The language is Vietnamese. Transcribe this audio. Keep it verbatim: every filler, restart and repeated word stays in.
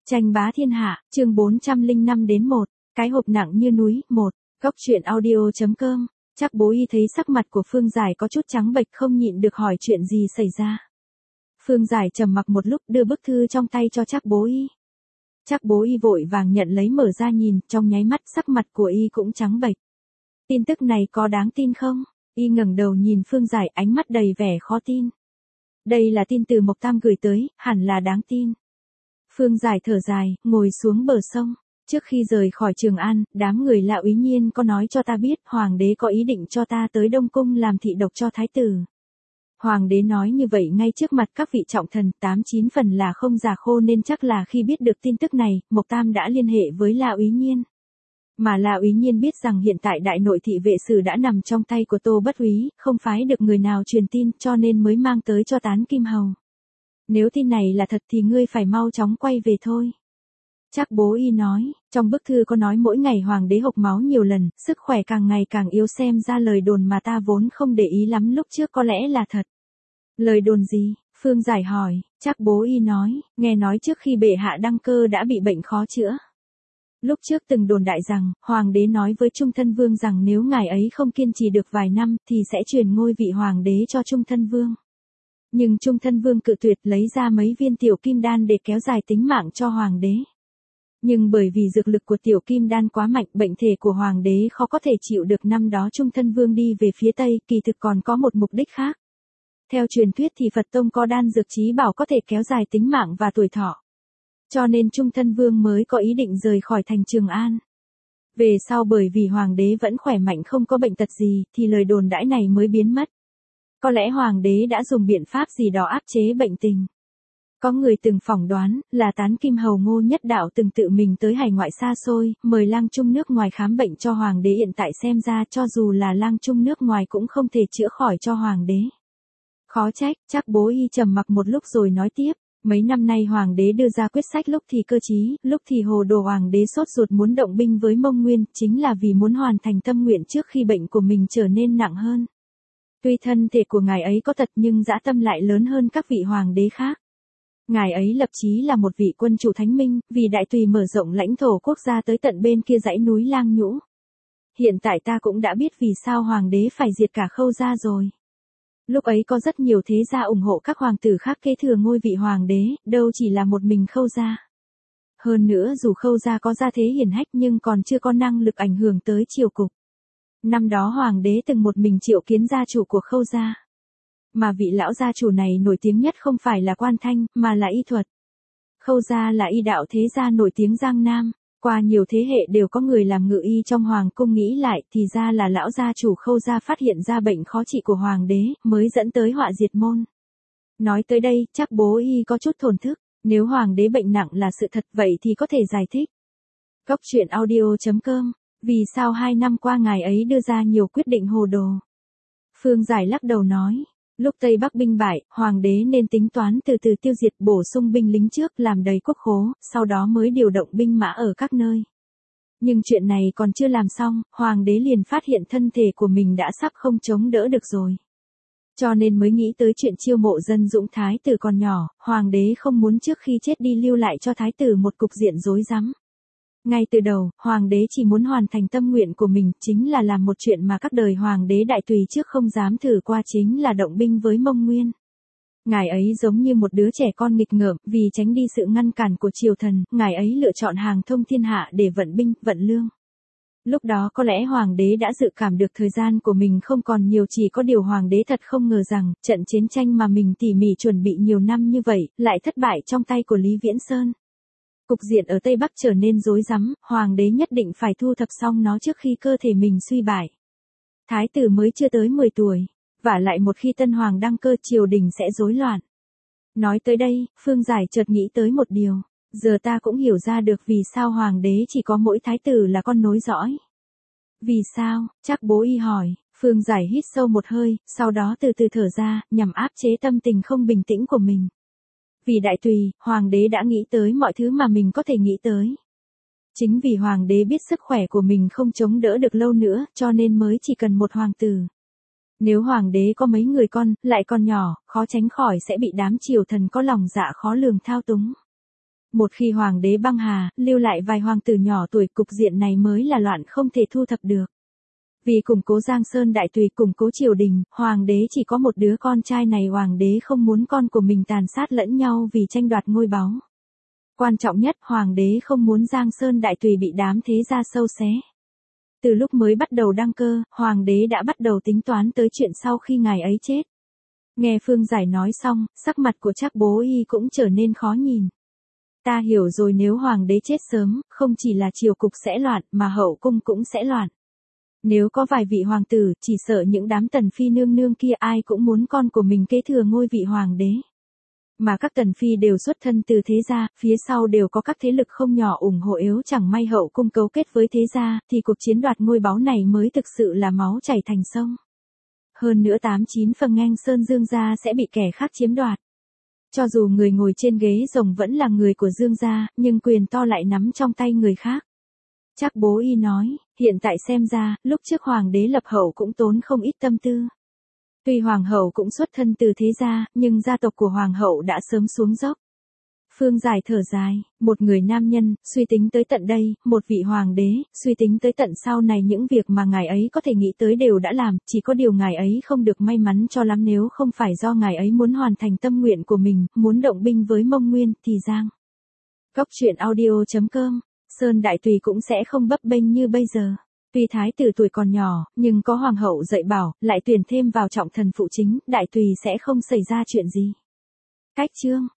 Tranh bá thiên hạ, chương bốn trăm lẻ năm đến một, cái hộp nặng như núi, một, góc truyện audio.com, chắc bố y thấy sắc mặt của Phương Giải có chút trắng bệch không nhịn được hỏi chuyện gì xảy ra. Phương Giải trầm mặc một lúc đưa bức thư trong tay cho chắc bố y. Chắc bố y vội vàng nhận lấy mở ra nhìn, trong nháy mắt sắc mặt của y cũng trắng bệch. Tin tức này có đáng tin không? Y ngẩng đầu nhìn Phương Giải ánh mắt đầy vẻ khó tin. Đây là tin từ Mộc Tam gửi tới, hẳn là đáng tin. Phương Giải thở dài, ngồi xuống bờ sông. Trước khi rời khỏi Trường An, đám người Lạ Úy Nhiên có nói cho ta biết Hoàng đế có ý định cho ta tới Đông Cung làm thị độc cho Thái tử. Hoàng đế nói như vậy ngay trước mặt các vị trọng thần, tám chín phần là không già khô nên chắc là khi biết được tin tức này, Mộc Tam đã liên hệ với Lạ Úy Nhiên. Mà Lạ Úy Nhiên biết rằng hiện tại đại nội thị vệ sử đã nằm trong tay của Tô Bất Úy, không phái được người nào truyền tin cho nên mới mang tới cho Tán Kim Hầu. Nếu tin này là thật thì ngươi phải mau chóng quay về thôi. Chắc bố y nói, trong bức thư có nói mỗi ngày hoàng đế hộc máu nhiều lần, sức khỏe càng ngày càng yếu xem ra lời đồn mà ta vốn không để ý lắm lúc trước có lẽ là thật. Lời đồn gì? Phương Giải hỏi, chắc bố y nói, nghe nói trước khi bệ hạ đăng cơ đã bị bệnh khó chữa. Lúc trước từng đồn đại rằng, hoàng đế nói với Trung Thân Vương rằng nếu ngài ấy không kiên trì được vài năm thì sẽ truyền ngôi vị hoàng đế cho Trung Thân Vương. Nhưng Trung Thân Vương cự tuyệt lấy ra mấy viên tiểu kim đan để kéo dài tính mạng cho hoàng đế. Nhưng bởi vì dược lực của tiểu kim đan quá mạnh, bệnh thể của hoàng đế khó có thể chịu được. Năm đó Trung Thân Vương đi về phía Tây, kỳ thực còn có một mục đích khác. Theo truyền thuyết thì Phật Tông có đan dược chí bảo có thể kéo dài tính mạng và tuổi thọ. Cho nên Trung Thân Vương mới có ý định rời khỏi thành Trường An. Về sau bởi vì hoàng đế vẫn khỏe mạnh không có bệnh tật gì, thì lời đồn đãi này mới biến mất. Có lẽ hoàng đế đã dùng biện pháp gì đó áp chế bệnh tình. Có người từng phỏng đoán là Tán Kim Hầu Ngô Nhất Đạo từng tự mình tới hải ngoại xa xôi, mời lang trung nước ngoài khám bệnh cho hoàng đế. Hiện tại xem ra cho dù là lang trung nước ngoài cũng không thể chữa khỏi cho hoàng đế. Khó trách, chắc bố y trầm mặc một lúc rồi nói tiếp. Mấy năm nay hoàng đế đưa ra quyết sách lúc thì cơ trí, lúc thì hồ đồ. Hoàng đế sốt ruột muốn động binh với Mông Nguyên, chính là vì muốn hoàn thành tâm nguyện trước khi bệnh của mình trở nên nặng hơn. Tuy thân thể của ngài ấy có tật nhưng dã tâm lại lớn hơn các vị hoàng đế khác. Ngài ấy lập chí là một vị quân chủ thánh minh, vì đại tùy mở rộng lãnh thổ quốc gia tới tận bên kia dãy núi Lang Nhũ. Hiện tại ta cũng đã biết vì sao hoàng đế phải diệt cả Khâu gia rồi. Lúc ấy có rất nhiều thế gia ủng hộ các hoàng tử khác kế thừa ngôi vị hoàng đế, đâu chỉ là một mình Khâu gia. Hơn nữa dù Khâu gia có gia thế hiển hách nhưng còn chưa có năng lực ảnh hưởng tới triều cục. Năm đó hoàng đế từng một mình triệu kiến gia chủ của Khâu gia. Mà vị lão gia chủ này nổi tiếng nhất không phải là quan thanh, mà là y thuật. Khâu gia là y đạo thế gia nổi tiếng Giang Nam, qua nhiều thế hệ đều có người làm ngự y trong hoàng cung, nghĩ lại thì ra là lão gia chủ Khâu gia phát hiện ra bệnh khó trị của hoàng đế, mới dẫn tới họa diệt môn. Nói tới đây, chắc bố y có chút thổn thức, nếu hoàng đế bệnh nặng là sự thật vậy thì có thể giải thích. Góc truyện audio.com, vì sao hai năm qua ngài ấy đưa ra nhiều quyết định hồ đồ? Phương Giải lắc đầu nói. Lúc Tây Bắc binh bại, hoàng đế nên tính toán từ từ tiêu diệt, bổ sung binh lính trước làm đầy quốc khố, sau đó mới điều động binh mã ở các nơi. Nhưng chuyện này còn chưa làm xong, hoàng đế liền phát hiện thân thể của mình đã sắp không chống đỡ được rồi. Cho nên mới nghĩ tới chuyện chiêu mộ dân dũng. Thái tử còn nhỏ, hoàng đế không muốn trước khi chết đi lưu lại cho thái tử một cục diện rối rắm. Ngay từ đầu, hoàng đế chỉ muốn hoàn thành tâm nguyện của mình, chính là làm một chuyện mà các đời hoàng đế đại tùy trước không dám thử qua, chính là động binh với Mông Nguyên. Ngài ấy giống như một đứa trẻ con nghịch ngợm, vì tránh đi sự ngăn cản của triều thần, ngài ấy lựa chọn hàng thông thiên hạ để vận binh, vận lương. Lúc đó có lẽ hoàng đế đã dự cảm được thời gian của mình không còn nhiều, chỉ có điều hoàng đế thật không ngờ rằng, trận chiến tranh mà mình tỉ mỉ chuẩn bị nhiều năm như vậy, lại thất bại trong tay của Lý Viễn Sơn. Cục diện ở Tây Bắc trở nên rối rắm, hoàng đế nhất định phải thu thập xong nó trước khi cơ thể mình suy bại. Thái tử mới chưa tới mười tuổi, vả lại một khi tân hoàng đăng cơ triều đình sẽ rối loạn. Nói tới đây, Phương Giải chợt nghĩ tới một điều, giờ ta cũng hiểu ra được vì sao hoàng đế chỉ có mỗi thái tử là con nối dõi. Vì sao? Chắc bố y hỏi. Phương Giải hít sâu một hơi, sau đó từ từ thở ra, nhằm áp chế tâm tình không bình tĩnh của mình. Vì đại tùy, hoàng đế đã nghĩ tới mọi thứ mà mình có thể nghĩ tới. Chính vì hoàng đế biết sức khỏe của mình không chống đỡ được lâu nữa, cho nên mới chỉ cần một hoàng tử. Nếu hoàng đế có mấy người con, lại còn nhỏ, khó tránh khỏi sẽ bị đám triều thần có lòng dạ khó lường thao túng. Một khi hoàng đế băng hà, lưu lại vài hoàng tử nhỏ tuổi, cục diện này mới là loạn không thể thu thập được. Vì củng cố Giang Sơn đại tùy, củng cố triều đình, hoàng đế chỉ có một đứa con trai này, hoàng đế không muốn con của mình tàn sát lẫn nhau vì tranh đoạt ngôi báu. Quan trọng nhất, hoàng đế không muốn Giang Sơn đại tùy bị đám thế gia sâu xé. Từ lúc mới bắt đầu đăng cơ, hoàng đế đã bắt đầu tính toán tới chuyện sau khi ngài ấy chết. Nghe Phương Giải nói xong, sắc mặt của Trác Bố Y cũng trở nên khó nhìn. Ta hiểu rồi, nếu hoàng đế chết sớm, không chỉ là triều cục sẽ loạn, mà hậu cung cũng sẽ loạn. Nếu có vài vị hoàng tử, chỉ sợ những đám tần phi nương nương kia ai cũng muốn con của mình kế thừa ngôi vị hoàng đế. Mà các tần phi đều xuất thân từ thế gia, phía sau đều có các thế lực không nhỏ ủng hộ, yếu chẳng may hậu cung cấu kết với thế gia, thì cuộc chiến đoạt ngôi báu này mới thực sự là máu chảy thành sông. Hơn nữa tám chín phần Nghênh Sơn Dương gia sẽ bị kẻ khác chiếm đoạt. Cho dù người ngồi trên ghế rồng vẫn là người của Dương gia, nhưng quyền to lại nắm trong tay người khác. Trác Bố Y nói, hiện tại xem ra, lúc trước hoàng đế lập hậu cũng tốn không ít tâm tư. Tuy hoàng hậu cũng xuất thân từ thế gia, nhưng gia tộc của hoàng hậu đã sớm xuống dốc. Phương Giải thở dài, một người nam nhân, suy tính tới tận đây, một vị hoàng đế, suy tính tới tận sau này những việc mà ngài ấy có thể nghĩ tới đều đã làm, chỉ có điều ngài ấy không được may mắn cho lắm, nếu không phải do ngài ấy muốn hoàn thành tâm nguyện của mình, muốn động binh với Mông Nguyên, thì Giang. Góc truyện audio chấm com, Sơn Đại Tùy cũng sẽ không bấp bênh như bây giờ. Tuy thái tử tuổi còn nhỏ, nhưng có hoàng hậu dạy bảo, lại tuyển thêm vào trọng thần phụ chính, Đại Tùy sẽ không xảy ra chuyện gì. Cách chương